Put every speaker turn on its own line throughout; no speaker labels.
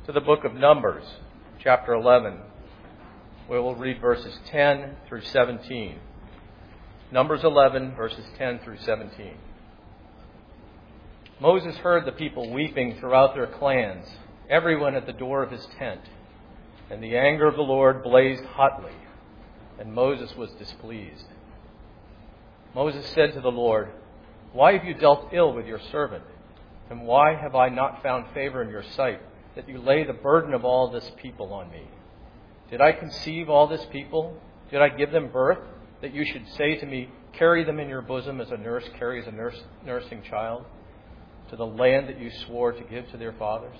to the book of Numbers, chapter 11, where we'll read verses 10 through 17. Numbers 11, verses 10 through 17. Moses heard the people weeping throughout their clans, everyone at the door of his tent. And the anger of the Lord blazed hotly, and Moses was displeased. Moses said to the Lord, "Why have you dealt ill with your servant? And why have I not found favor in your sight, that you lay the burden of all this people on me? Did I conceive all this people? Did I give them birth, that you should say to me, 'Carry them in your bosom as a nurse carries a nursing child, to the land that you swore to give to their fathers?'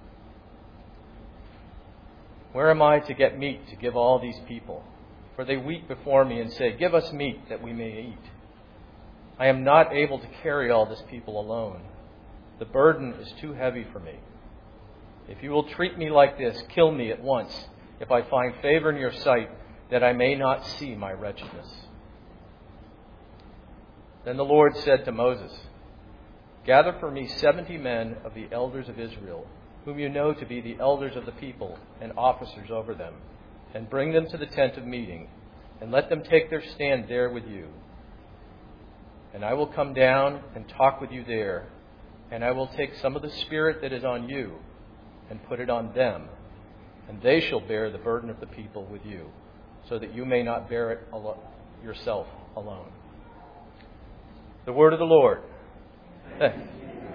Where am I to get meat to give all these people? For they weep before me and say, 'Give us meat that we may eat.' I am not able to carry all this people alone. The burden is too heavy for me. If you will treat me like this, kill me at once, if I find favor in your sight, that I may not see my wretchedness." Then the Lord said to Moses, "Gather for me 70 men of the elders of Israel, whom you know to be the elders of the people and officers over them, and bring them to the tent of meeting, and let them take their stand there with you. And I will come down and talk with you there, and I will take some of the Spirit that is on you and put it on them, and they shall bear the burden of the people with you, so that you may not bear it yourself alone." The word of the Lord. Thanks.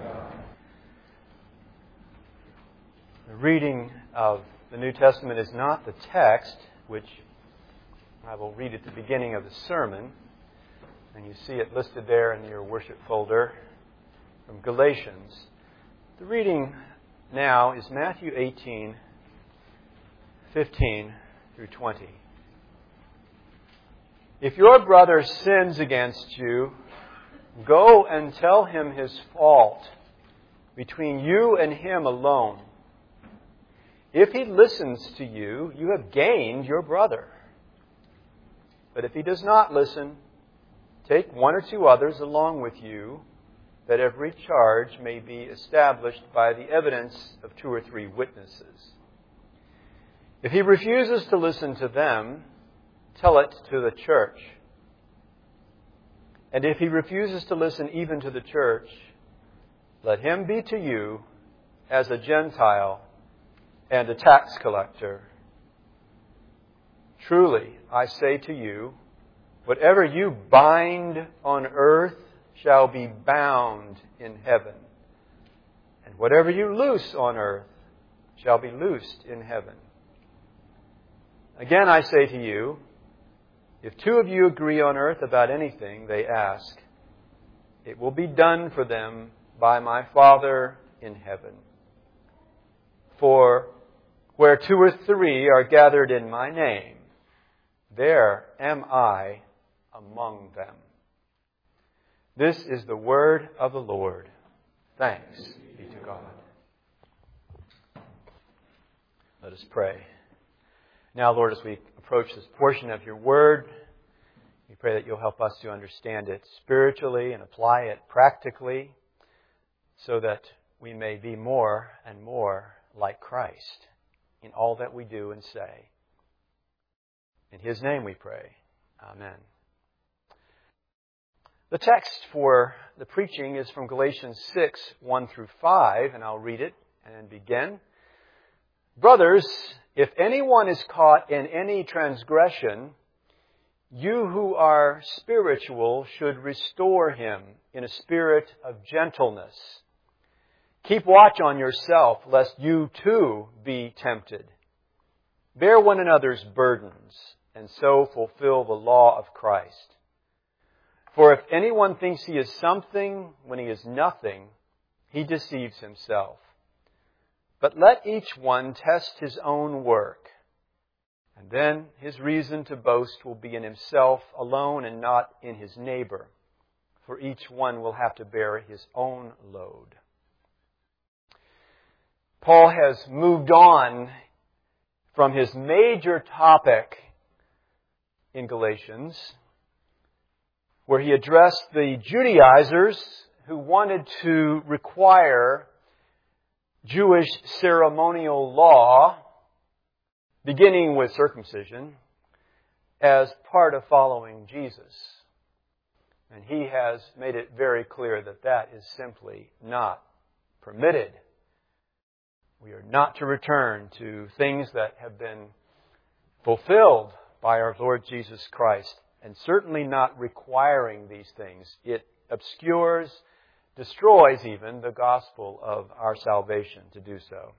The reading of the New Testament is not the text, which I will read at the beginning of the sermon, and you see it listed there in your worship folder from Galatians. The reading now is Matthew 18, 15 through 20. "If your brother sins against you, go and tell him his fault between you and him alone. If he listens to you, you have gained your brother. But if he does not listen, take one or two others along with you, that every charge may be established by the evidence of 2 or 3 witnesses. If he refuses to listen to them, tell it to the church. And if he refuses to listen even to the church, let him be to you as a Gentile and a tax collector. Truly, I say to you, whatever you bind on earth shall be bound in heaven, and whatever you loose on earth shall be loosed in heaven. Again, I say to you, if 2 of you agree on earth about anything they ask, it will be done for them by my Father in heaven. For where 2 or 3 are gathered in my name, there am I among them." This is the word of the Lord. Thanks be to God. Let us pray. Now, Lord, as we approach this portion of your word, we pray that you'll help us to understand it spiritually and apply it practically, so that we may be more and more like Christ in all that we do and say. In His name we pray. Amen. The text for the preaching is from Galatians 6, 1 through 5, and I'll read it and begin. "Brothers, if anyone is caught in any transgression, you who are spiritual should restore him in a spirit of gentleness. Keep watch on yourself, lest you too be tempted. Bear one another's burdens, and so fulfill the law of Christ. For if anyone thinks he is something when he is nothing, he deceives himself. But let each one test his own work, and then his reason to boast will be in himself alone and not in his neighbor, for each one will have to bear his own load." Paul has moved on from his major topic in Galatians, where he addressed the Judaizers who wanted to require Jewish ceremonial law, beginning with circumcision, as part of following Jesus. And he has made it very clear that that is simply not permitted. We are not to return to things that have been fulfilled by our Lord Jesus Christ, and certainly not requiring these things. It obscures, destroys even, the gospel of our salvation to do so.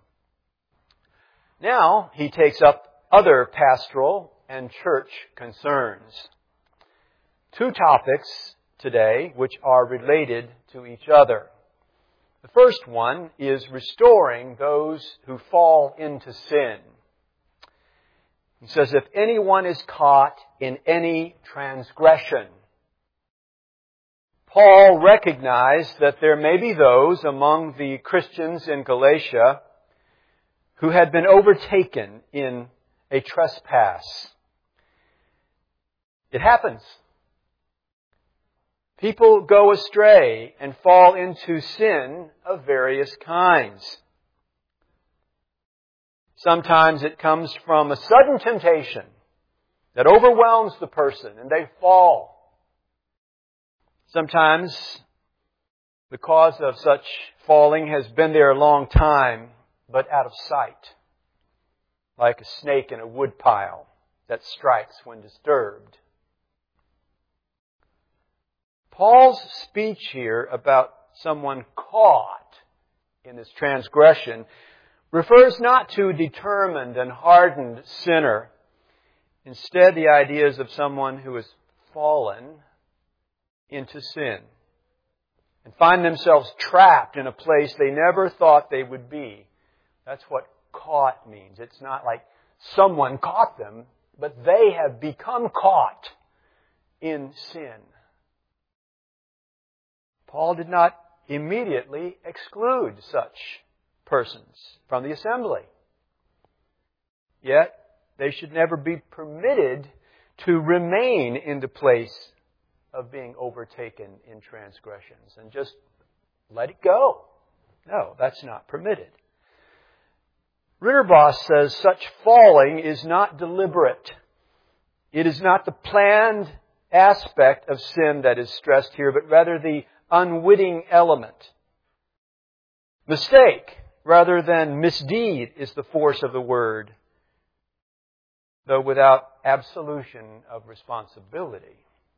Now, he takes up other pastoral and church concerns. Two topics today which are related to each other. The first one is restoring those who fall into sin. He says, if anyone is caught in any transgression. Paul recognized that there may be those among the Christians in Galatia who had been overtaken in a trespass. It happens. People go astray and fall into sin of various kinds. Sometimes it comes from a sudden temptation that overwhelms the person and they fall. Sometimes the cause of such falling has been there a long time, but out of sight, like a snake in a woodpile that strikes when disturbed. Paul's speech here about someone caught in this transgression refers not to a determined and hardened sinner. Instead, the idea is of someone who has fallen into sin and find themselves trapped in a place they never thought they would be. That's what caught means. It's not like someone caught them, but they have become caught in sin. Paul did not immediately exclude such persons from the assembly. Yet, they should never be permitted to remain in the place of being overtaken in transgressions and just let it go. No, that's not permitted. Ritterboss says such falling is not deliberate. It is not the planned aspect of sin that is stressed here, but rather the unwitting element. Mistake rather than misdeed is the force of the word, though without absolution of responsibility.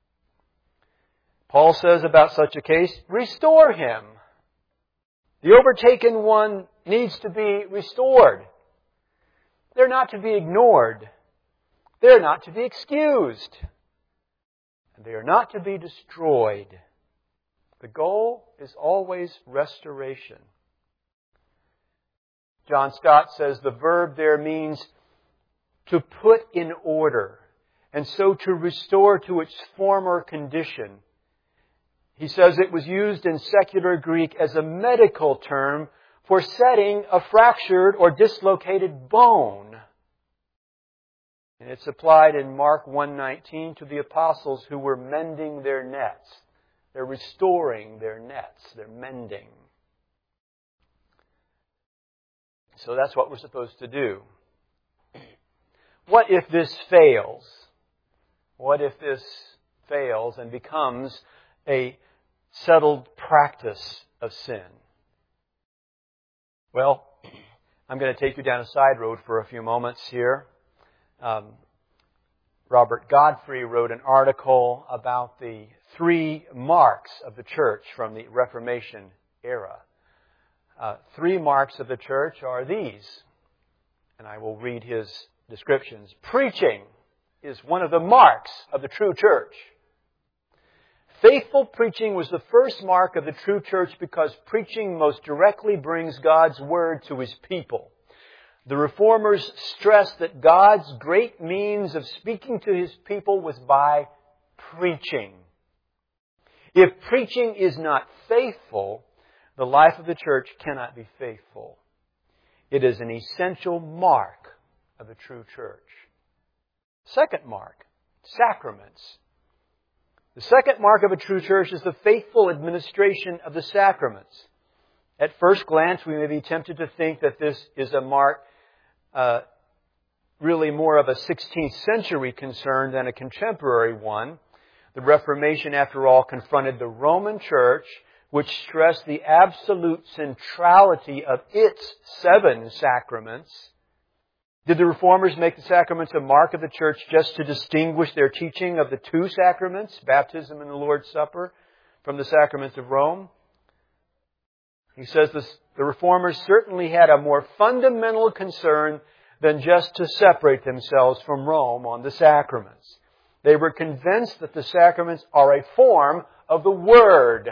Paul says about such a case, restore him. The overtaken one needs to be restored. They're not to be ignored. They're not to be excused. And they are not to be destroyed. The goal is always restoration. John Stott says the verb there means to put in order, and so to restore to its former condition. He says it was used in secular Greek as a medical term for setting a fractured or dislocated bone. And it's applied in Mark 1:19 to the apostles who were mending their nets. They're restoring their nets. They're mending. So that's what we're supposed to do. What if this fails? What if this fails and becomes a settled practice of sin? Well, I'm going to take you down a side road for a few moments here. Robert Godfrey wrote an article about the 3 marks of the church from the Reformation era. 3 marks of the church are these, and I will read his descriptions. Preaching is one of the marks of the true church. Faithful preaching was the first mark of the true church because preaching most directly brings God's word to His people. The Reformers stressed that God's great means of speaking to His people was by preaching. If preaching is not faithful, the life of the church cannot be faithful. It is an essential mark of the true church. Second mark, sacraments. The second mark of a true church is the faithful administration of the sacraments. At first glance, we may be tempted to think that this is a mark really more of a 16th century concern than a contemporary one. The Reformation, after all, confronted the Roman Church, which stressed the absolute centrality of its 7 sacraments. Did the Reformers make the sacraments a mark of the Church just to distinguish their teaching of the 2 sacraments, baptism and the Lord's Supper, from the sacraments of Rome? He says the Reformers certainly had a more fundamental concern than just to separate themselves from Rome on the sacraments. They were convinced that the sacraments are a form of the Word,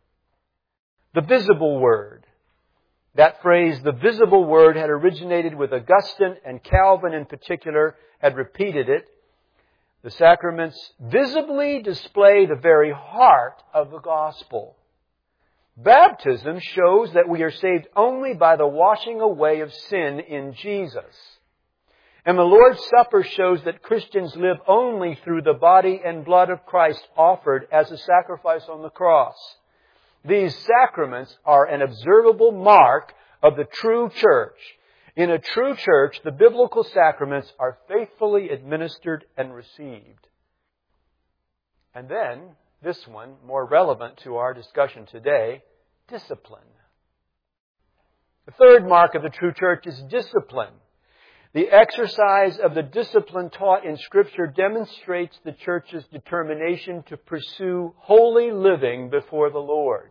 the visible Word. That phrase, the visible Word, had originated with Augustine, and Calvin in particular had repeated it. The sacraments visibly display the very heart of the gospel. Baptism shows that we are saved only by the washing away of sin in Jesus. And the Lord's Supper shows that Christians live only through the body and blood of Christ offered as a sacrifice on the cross. These sacraments are an observable mark of the true church. In a true church, the biblical sacraments are faithfully administered and received. And then, this one, more relevant to our discussion today, discipline. The third mark of the true church is discipline. The exercise of the discipline taught in Scripture demonstrates the church's determination to pursue holy living before the Lord.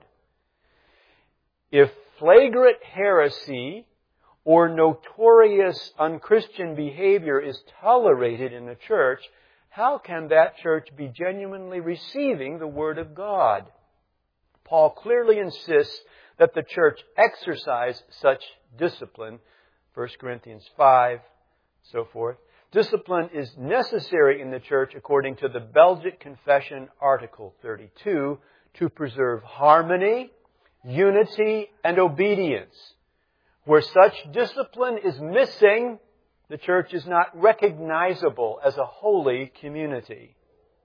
If flagrant heresy or notorious unchristian behavior is tolerated in the church, how can that church be genuinely receiving the Word of God? Paul clearly insists that the church exercise such discipline. 1 Corinthians 5, so forth. Discipline is necessary in the church according to the Belgic Confession, Article 32, to preserve harmony, unity, and obedience. Where such discipline is missing, the church is not recognizable as a holy community.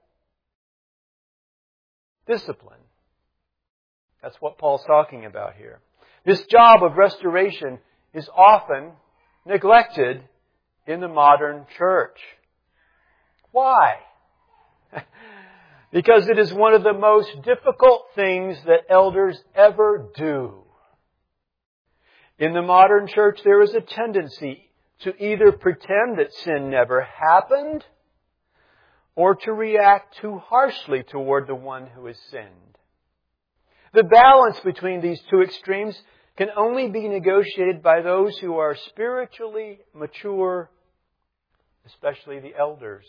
Discipline. That's what Paul's talking about here. This job of restoration is often neglected in the modern church. Why? Because it is one of the most difficult things that elders ever do. In the modern church, there is a tendency to either pretend that sin never happened or to react too harshly toward the one who has sinned. The balance between these two extremes can only be negotiated by those who are spiritually mature, especially the elders.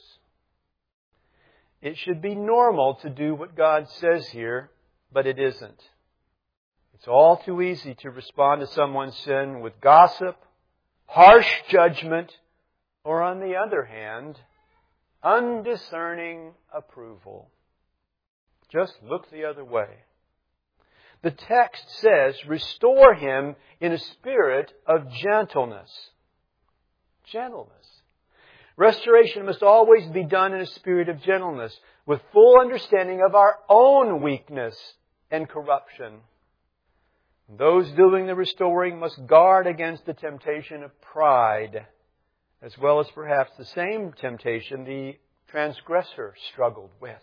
It should be normal to do what God says here, but it isn't. It's all too easy to respond to someone's sin with gossip, harsh judgment, or on the other hand, undiscerning approval. Just look the other way. The text says, restore him in a spirit of gentleness. Gentleness. Restoration must always be done in a spirit of gentleness, with full understanding of our own weakness and corruption. Those doing the restoring must guard against the temptation of pride, as well as perhaps the same temptation the transgressor struggled with.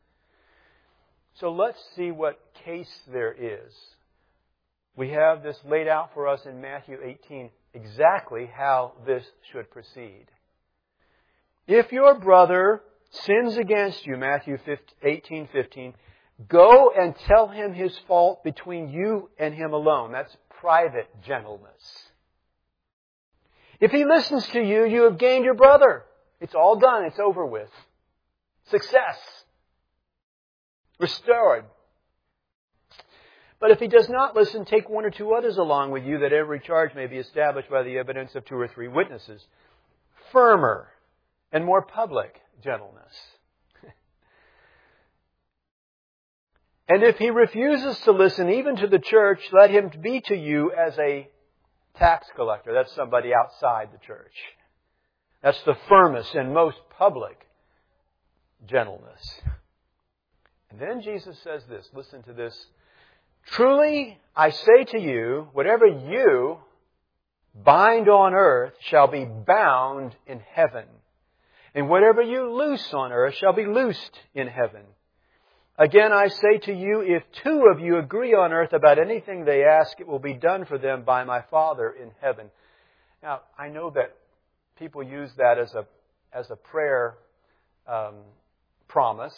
So let's see what case there is. We have this laid out for us in Matthew 18, exactly how this should proceed. If your brother sins against you, Matthew 18:15, go and tell him his fault between you and him alone. That's private gentleness. If he listens to you, you have gained your brother. It's all done. It's over with. Success. Restored. But if he does not listen, take one or two others along with you, that every charge may be established by the evidence of 2 or 3 witnesses. Firmer and more public gentleness. And if he refuses to listen even to the church, let him be to you as a tax collector. That's somebody outside the church. That's the firmest and most public gentleness. And then Jesus says this. Listen to this Truly, I say to you, whatever you bind on earth shall be bound in heaven, and whatever you loose on earth shall be loosed in heaven. Again, I say to you, if two of you agree on earth about anything they ask, it will be done for them by my Father in heaven. Now, I know that people use that as a prayer promise.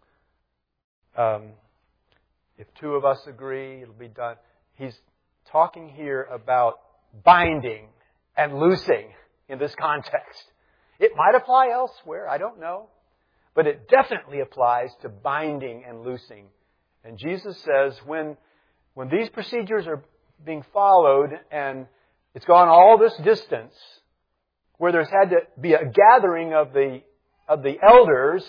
If two of us agree, it'll be done. He's talking here about binding and loosing in this context. It might apply elsewhere, I don't know. But it definitely applies to binding and loosing. And Jesus says when these procedures are being followed and it's gone all this distance, where there's had to be a gathering of the elders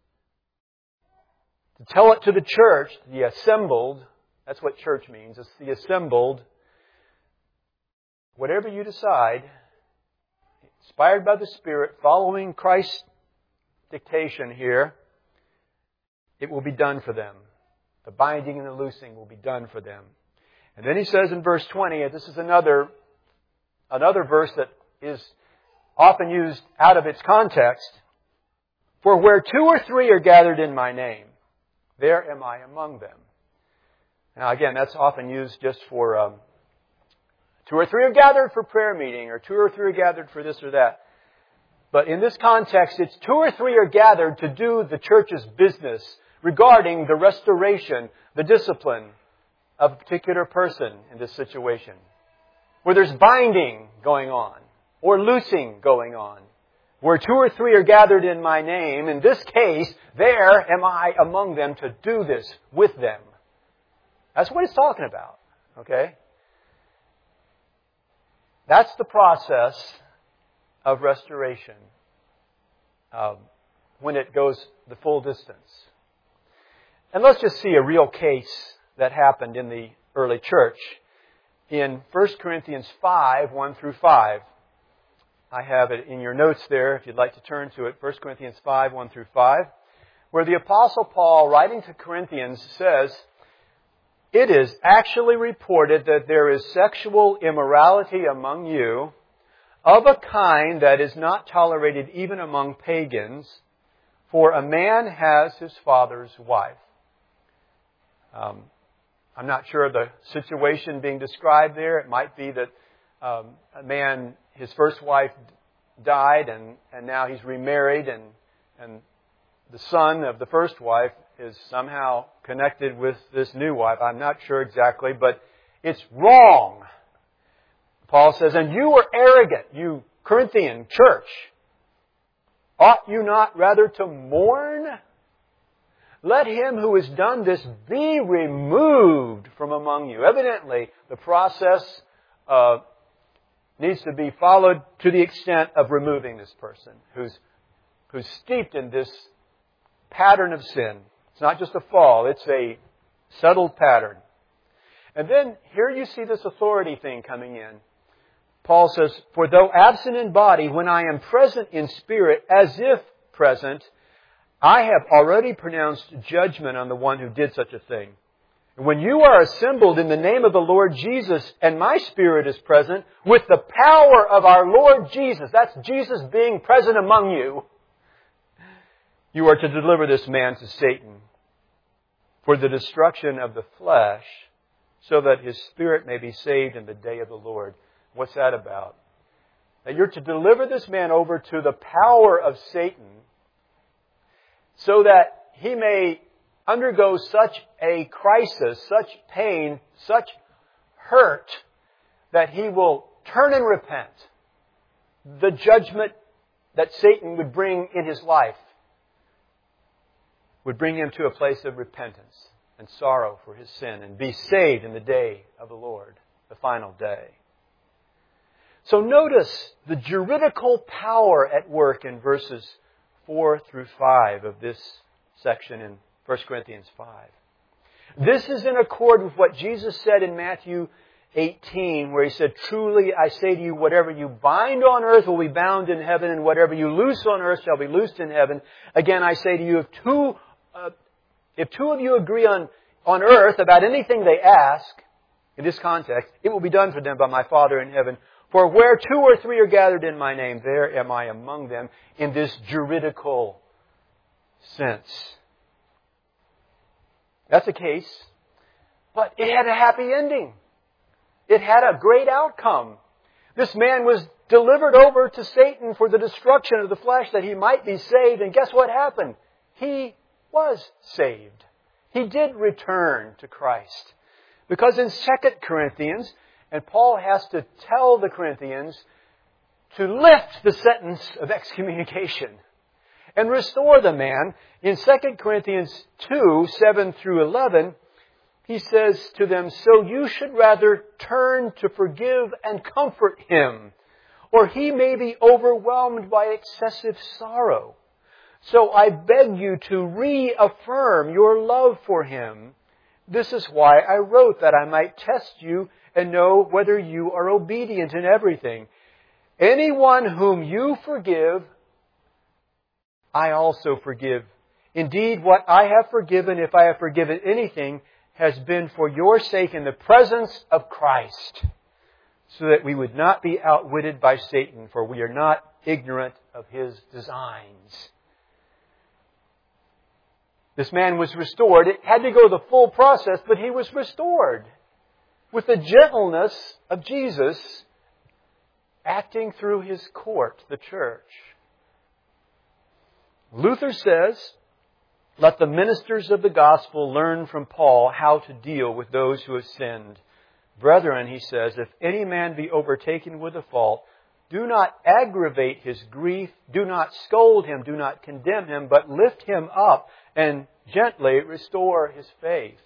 to tell it to the church, the assembled, that's what church means, it's the assembled. Whatever you decide, inspired by the Spirit, following Christ's dictation here, it will be done for them. The binding and the loosing will be done for them. And then he says in verse 20, and this is another verse that is often used out of its context, for where two or three are gathered in my name, there am I among them. Now again, that's often used just for two or three are gathered for prayer meeting, or two or three are gathered for this or that. But in this context, it's two or three are gathered to do the church's business regarding the restoration, the discipline of a particular person in this situation. Where there's binding going on, or loosing going on. Where two or three are gathered in my name, in this case, there am I among them to do this with them. That's what it's talking about. Okay? That's the process of restoration when it goes the full distance. And let's just see a real case that happened in the early church. In 1 Corinthians 5, 1 through 5. I have it in your notes there if you'd like to turn to it. 1 Corinthians 5, 1 through 5. Where the Apostle Paul, writing to Corinthians, says, it is actually reported that there is sexual immorality among you of a kind that is not tolerated even among pagans, for a man has his father's wife. I'm not sure of the situation being described there. It might be that a man, his first wife died and now he's remarried and the son of the first wife is somehow connected with this new wife. I'm not sure exactly, but it's wrong. Paul says, and you were arrogant, you Corinthian church. Ought you not rather to mourn? Let him who has done this be removed from among you. Evidently, the process needs to be followed to the extent of removing this person who's steeped in this pattern of sin. It's not just a fall, it's a settled pattern. And then here you see this authority thing coming in. Paul says, for though absent in body, when I am present in spirit, as if present, I have already pronounced judgment on the one who did such a thing. And when you are assembled in the name of the Lord Jesus, and my spirit is present, with the power of our Lord Jesus, that's Jesus being present among you, you are to deliver this man to Satan for the destruction of the flesh, so that his spirit may be saved in the day of the Lord. What's that about? That you're to deliver this man over to the power of Satan so that he may undergo such a crisis, such pain, such hurt, that he will turn and repent. The judgment that Satan would bring in his life would bring him to a place of repentance and sorrow for his sin and be saved in the day of the Lord, the final day. So notice the juridical power at work in verses 4 through 5 of this section in 1 Corinthians 5. This is in accord with what Jesus said in Matthew 18, where He said, truly I say to you, whatever you bind on earth will be bound in heaven, and whatever you loose on earth shall be loosed in heaven. Again, I say to you, if two of you agree on on earth about anything they ask, in this context, it will be done for them by my Father in heaven. For where 2 or 3 are gathered in my name, there am I among them, in this juridical sense. That's a case. But it had a happy ending. It had a great outcome. This man was delivered over to Satan for the destruction of the flesh that he might be saved. And guess what happened? He was saved. He did return to Christ. Because in 2 Corinthians, and Paul has to tell the Corinthians to lift the sentence of excommunication and restore the man. In 2 Corinthians 2, 7 through 11, he says to them, so you should rather turn to forgive and comfort him, or he may be overwhelmed by excessive sorrow. So I beg you to reaffirm your love for him. This is why I wrote, that I might test you and know whether you are obedient in everything. Anyone whom you forgive, I also forgive. Indeed, what I have forgiven, if I have forgiven anything, has been for your sake in the presence of Christ, so that we would not be outwitted by Satan, for we are not ignorant of his designs. This man was restored. It had to go the full process, but he was restored with the gentleness of Jesus acting through his court, the church. Luther says, let the ministers of the gospel learn from Paul how to deal with those who have sinned. Brethren, he says, if any man be overtaken with a fault, do not aggravate his grief, do not scold him, do not condemn him, but lift him up and gently restore his faith.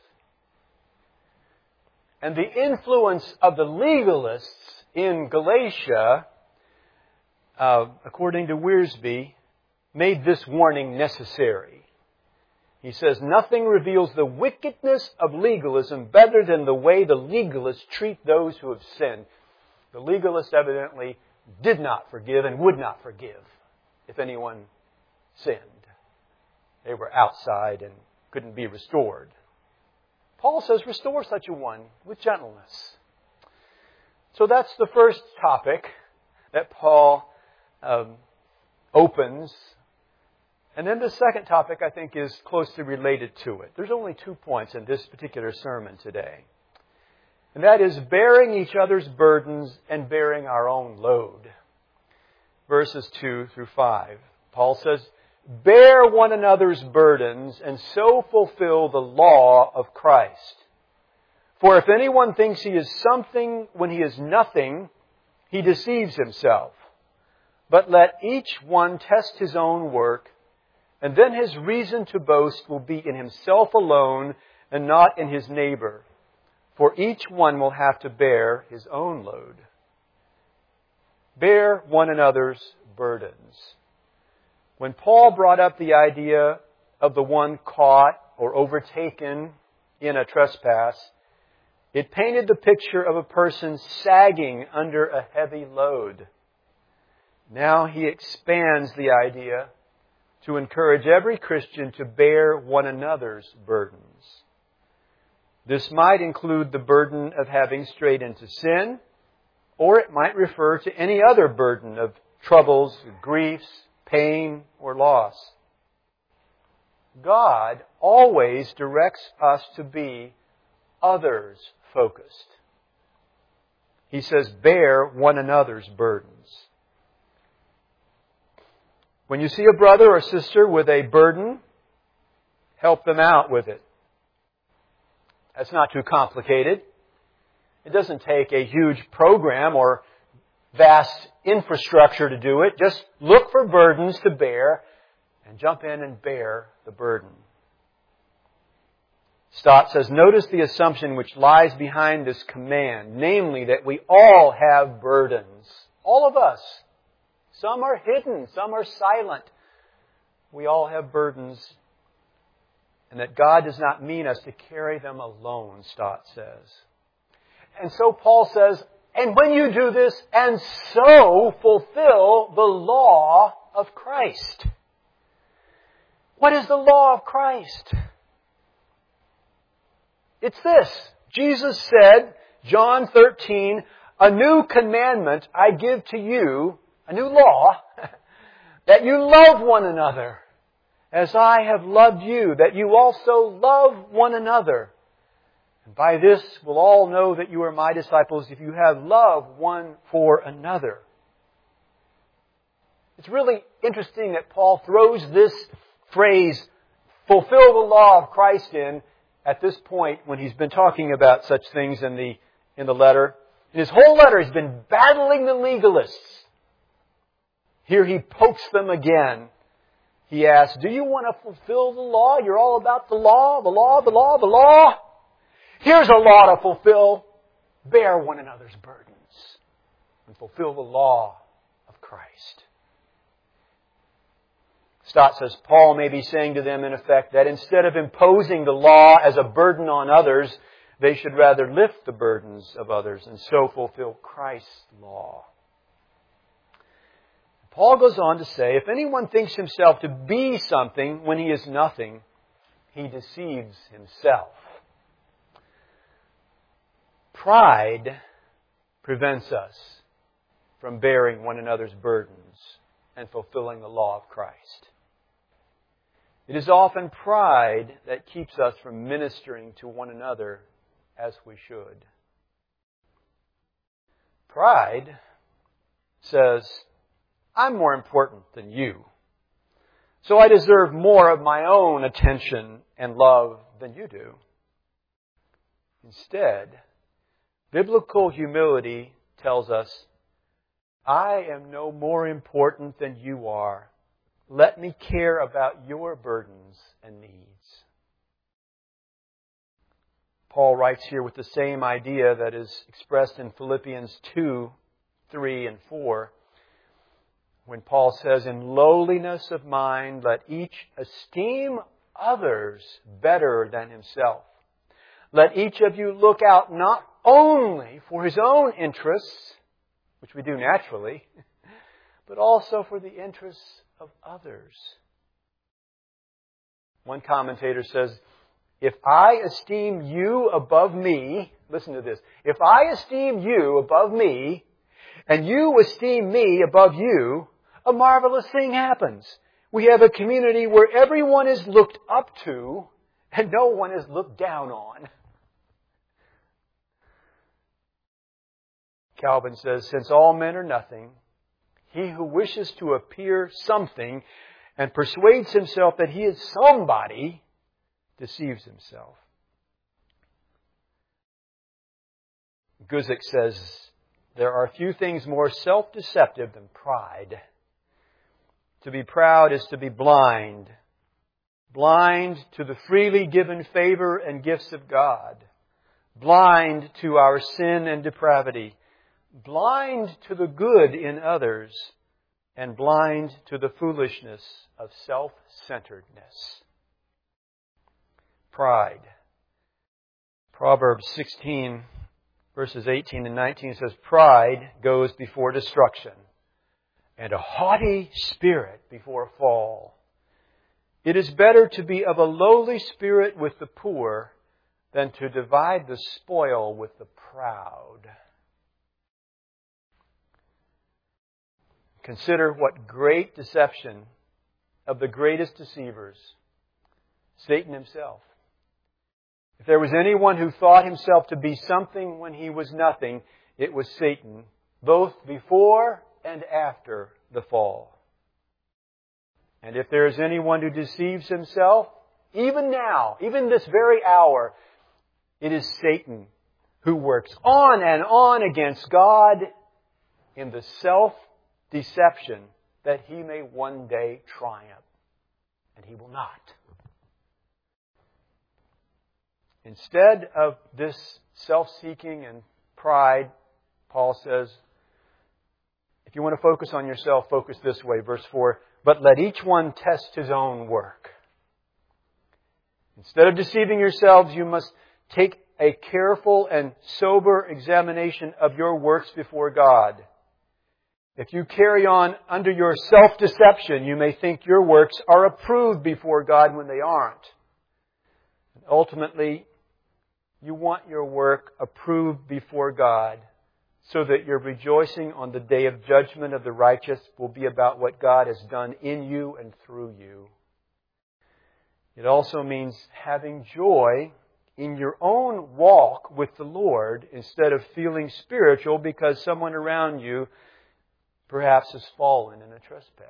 And the influence of the legalists in Galatia, according to Wiersbe, made this warning necessary. He says, nothing reveals the wickedness of legalism better than the way the legalists treat those who have sinned. The legalists evidently did not forgive and would not forgive if anyone sinned. They were outside and couldn't be restored. Paul says, restore such a one with gentleness. So that's the first topic that Paul opens. And then the second topic, I think, is closely related to it. There's only 2 points in this particular sermon today. And that is bearing each other's burdens and bearing our own load. Verses 2 through 5. Paul says, bear one another's burdens and so fulfill the law of Christ. For if anyone thinks he is something when he is nothing, he deceives himself. But let each one test his own work, and then his reason to boast will be in himself alone and not in his neighbor. For each one will have to bear his own load. Bear one another's burdens. When Paul brought up the idea of the one caught or overtaken in a trespass, it painted the picture of a person sagging under a heavy load. Now he expands the idea to encourage every Christian to bear one another's burdens. This might include the burden of having strayed into sin, or it might refer to any other burden of troubles, griefs, pain, or loss. God always directs us to be others-focused. He says, bear one another's burdens. When you see a brother or sister with a burden, help them out with it. That's not too complicated. It doesn't take a huge program or vast infrastructure to do it. Just look for burdens to bear and jump in and bear the burden. Stott says, notice the assumption which lies behind this command, namely that we all have burdens. All of us. Some are hidden, some are silent. We all have burdens. And that God does not mean us to carry them alone, Stott says. And so Paul says, and when you do this, and so fulfill the law of Christ. What is the law of Christ? It's this. Jesus said, John 13, a new commandment I give to you, a new law, that you love one another as I have loved you, that you also love one another. And by this we'll all know that you are my disciples if you have love one for another. It's really interesting that Paul throws this phrase, fulfill the law of Christ, in at this point when he's been talking about such things in the letter. His whole letter has been battling the legalists. Here he pokes them again. He asks, do you want to fulfill the law? You're all about the law, the law, the law, the law. Here's a law to fulfill. Bear one another's burdens and fulfill the law of Christ. Stott says Paul may be saying to them, in effect, that instead of imposing the law as a burden on others, they should rather lift the burdens of others and so fulfill Christ's law. Paul goes on to say, if anyone thinks himself to be something when he is nothing, he deceives himself. Pride prevents us from bearing one another's burdens and fulfilling the law of Christ. It is often pride that keeps us from ministering to one another as we should. Pride says, I'm more important than you, so I deserve more of my own attention and love than you do. Instead, biblical humility tells us, I am no more important than you are. Let me care about your burdens and needs. Paul writes here with the same idea that is expressed in Philippians 2, 3, and 4. When Paul says, in lowliness of mind, let each esteem others better than himself. Let each of you look out not only for his own interests, which we do naturally, but also for the interests of others. One commentator says, if I esteem you above me, listen to this, if I esteem you above me, and you esteem me above you, a marvelous thing happens. We have a community where everyone is looked up to and no one is looked down on. Calvin says, since all men are nothing, he who wishes to appear something and persuades himself that he is somebody deceives himself. Guzik says, there are few things more self-deceptive than pride. To be proud is to be blind. Blind to the freely given favor and gifts of God. Blind to our sin and depravity. Blind to the good in others. And blind to the foolishness of self-centeredness. Pride. Proverbs 16, verses 18 and 19 says, pride goes before destruction, and a haughty spirit before a fall. It is better to be of a lowly spirit with the poor than to divide the spoil with the proud. Consider what great deception of the greatest deceivers, Satan himself. If there was anyone who thought himself to be something when he was nothing, it was Satan, both before and after the fall. And if there is anyone who deceives himself, even now, even this very hour, it is Satan who works on and on against God in the self-deception that he may one day triumph. And he will not. Instead of this self-seeking and pride, Paul says, if you want to focus on yourself, focus this way. Verse 4, but let each one test his own work. Instead of deceiving yourselves, you must take a careful and sober examination of your works before God. If you carry on under your self-deception, you may think your works are approved before God when they aren't. And ultimately, You want your work approved before God so that your rejoicing on the day of judgment of the righteous will be about what God has done in you and through you. It also means having joy in your own walk with the Lord instead of feeling spiritual because someone around you perhaps has fallen in a trespass.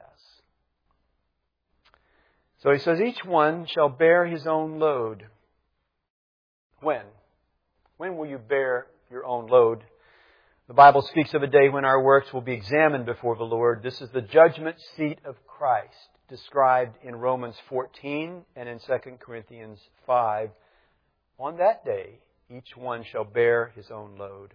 So he says, each one shall bear his own load. When? When will you bear your own load? The Bible speaks of a day when our works will be examined before the Lord. This is the judgment seat of Christ, described in Romans 14 and in 2 Corinthians 5. On that day, each one shall bear his own load.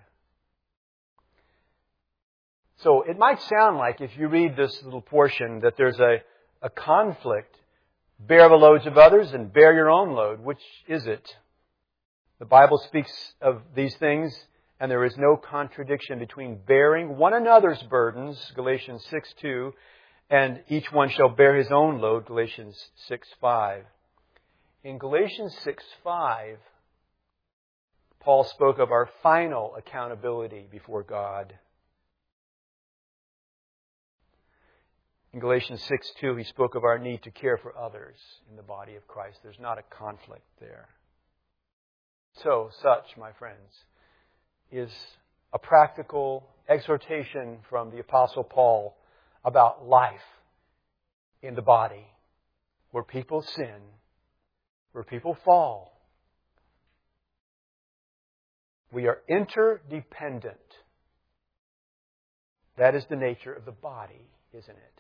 So it might sound like, if you read this little portion, that there's a conflict. Bear the loads of others and bear your own load. Which is it? The Bible speaks of these things, and there is no contradiction between bearing one another's burdens, Galatians 6:2, and each one shall bear his own load, Galatians 6:5. In Galatians 6:5, Paul spoke of our final accountability before God. In Galatians 6:2, he spoke of our need to care for others in the body of Christ. There's not a conflict there. So, such, my friends, is a practical exhortation from the Apostle Paul about life in the body, where people sin, where people fall. We are interdependent. That is the nature of the body, isn't it?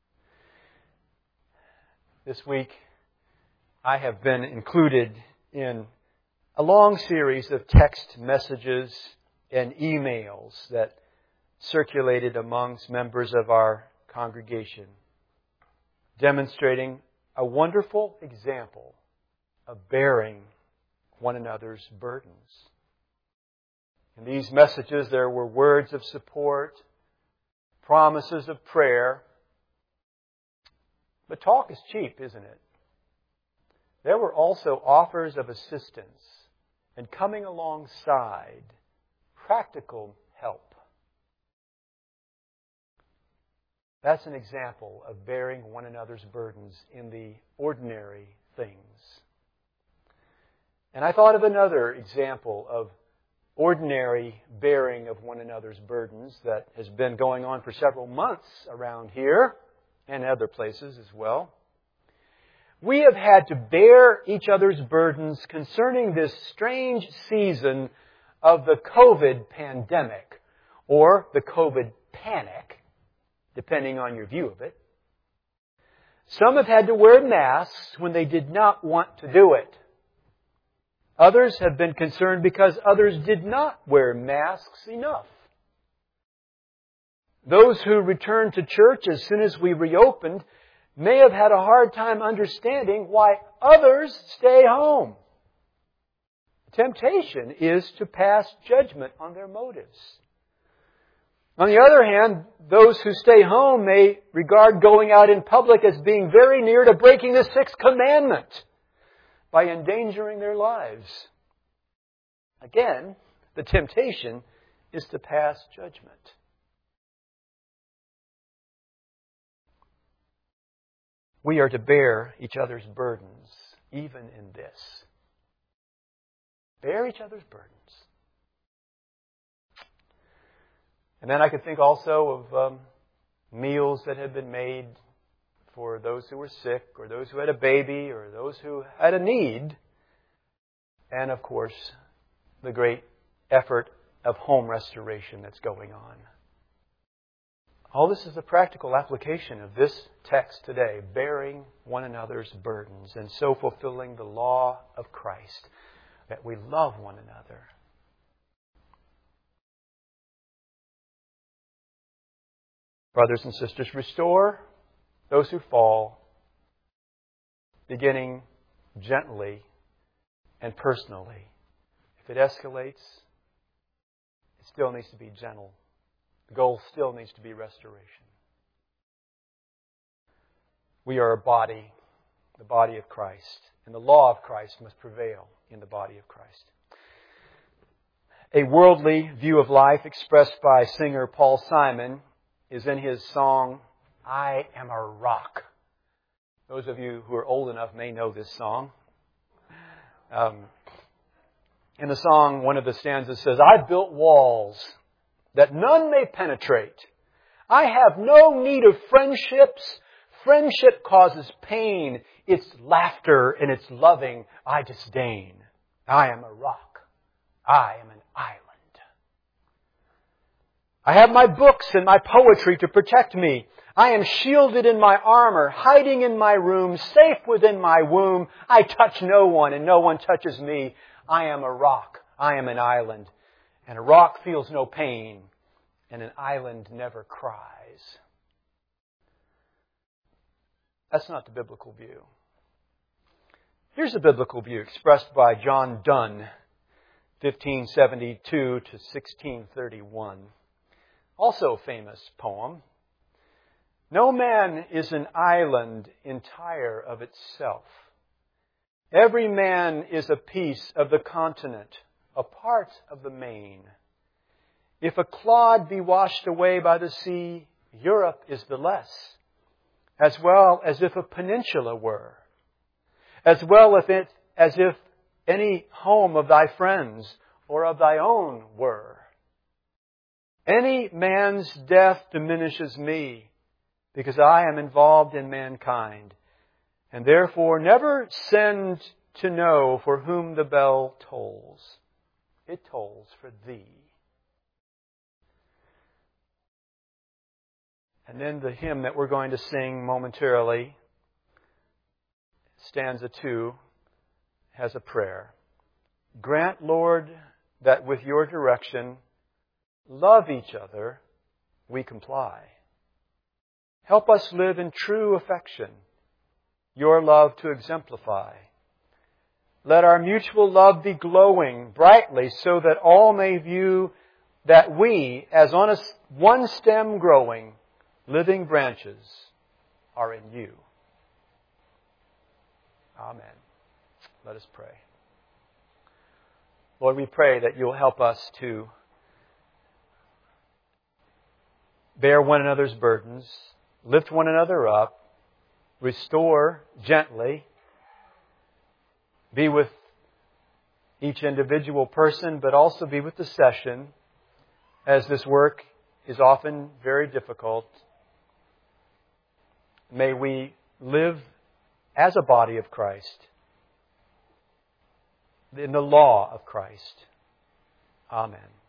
This week, I have been included in a long series of text messages and emails that circulated amongst members of our congregation, demonstrating a wonderful example of bearing one another's burdens. In these messages, there were words of support, promises of prayer. But talk is cheap, isn't it? There were also offers of assistance and coming alongside, practical help. That's an example of bearing one another's burdens in the ordinary things. And I thought of another example of ordinary bearing of one another's burdens that has been going on for several months around here and other places as well. We have had to bear each other's burdens concerning this strange season of the COVID pandemic, or the COVID panic, depending on your view of it. Some have had to wear masks when they did not want to do it. Others have been concerned because others did not wear masks enough. Those who returned to church as soon as we reopened may have had a hard time understanding why others stay home. The temptation is to pass judgment on their motives. On the other hand, those who stay home may regard going out in public as being very near to breaking the sixth commandment by endangering their lives. Again, the temptation is to pass judgment. We are to bear each other's burdens, even in this. Bear each other's burdens. And then I could think also of meals that had been made for those who were sick, or those who had a baby, or those who had a need. And of course, the great effort of home restoration that's going on. All this is a practical application of this text today, bearing one another's burdens, and so fulfilling the law of Christ, that we love one another. Brothers and sisters, restore those who fall, beginning gently and personally. If it escalates, it still needs to be gentle. The goal still needs to be restoration. We are a body, the body of Christ, and the law of Christ must prevail in the body of Christ. A worldly view of life expressed by singer Paul Simon is in his song, I Am a Rock. Those of you who are old enough may know this song. In the song, one of the stanzas says, I've built walls that none may penetrate. I have no need of friendships. Friendship causes pain. Its laughter and its loving I disdain. I am a rock. I am an island. I have my books and my poetry to protect me. I am shielded in my armor, hiding in my room, safe within my womb. I touch no one and no one touches me. I am a rock. I am an island. And a rock feels no pain, and an island never cries. That's not the biblical view. Here's the biblical view expressed by John Donne, 1572 to 1631. Also a famous poem. No man is an island entire of itself. Every man is a piece of the continent, a part of the main. If a clod be washed away by the sea, Europe is the less, as well as if a peninsula were, as well as if any home of thy friends or of thy own were. Any man's death diminishes me, because I am involved in mankind, and therefore never send to know for whom the bell tolls. It tolls for thee. And then the hymn that we're going to sing momentarily, stanza 2, has a prayer. Grant, Lord, that with your direction, love each other, we comply. Help us live in true affection, your love to exemplify. Let our mutual love be glowing brightly so that all may view that we, as on one stem growing, living branches, are in you. Amen. Let us pray. Lord, we pray that you'll help us to bear one another's burdens, lift one another up, restore gently, be with each individual person, but also be with the session, as this work is often very difficult. May we live as a body of Christ, in the law of Christ. Amen.